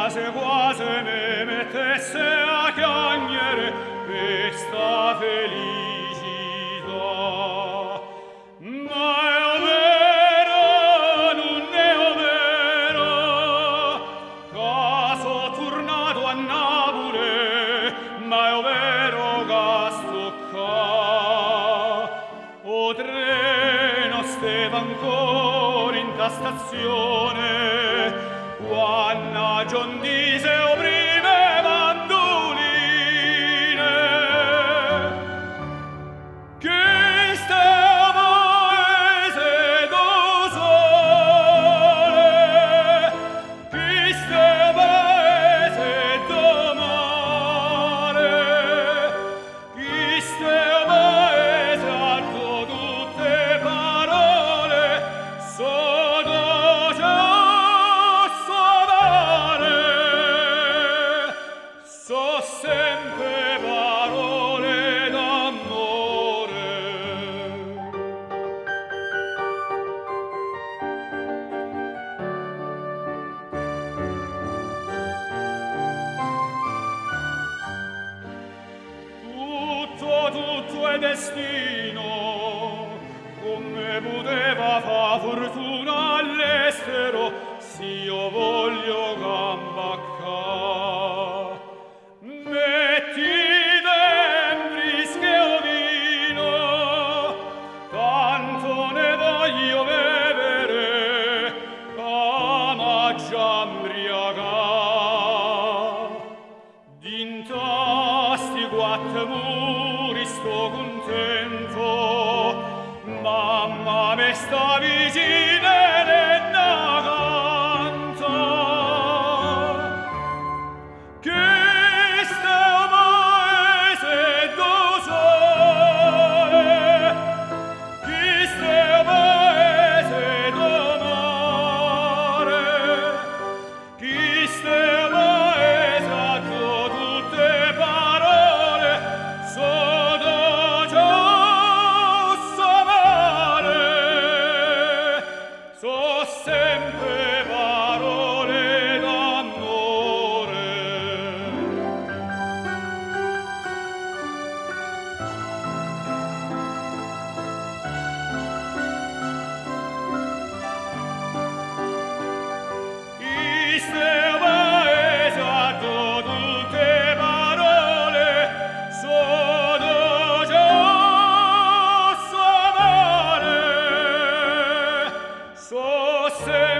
quasi quasi mi mettesse a piangere questa felicità. Ma è vero, non è vero, che so tornato a Napoli, ma è vero che sto qua. O treno stava ancora in ta stazione, quando John dise o prime mandoline, che stava paese do sole, che stava paese do mare, che stava paese a tutte parole, sono già so sempre parole d'amore. Tutto è destino, come poteva fa fortuna all'estero, s'io voglio gambacca. Metti dentro schiodino, tanto ne voglio bevere, ama già embriaga. Dinta sti quattro muri sto contento, mamma me sta vicina e ne canta. Che sempre parole d'amore. Queste paese ha tutte parole, sono già amare, so sempre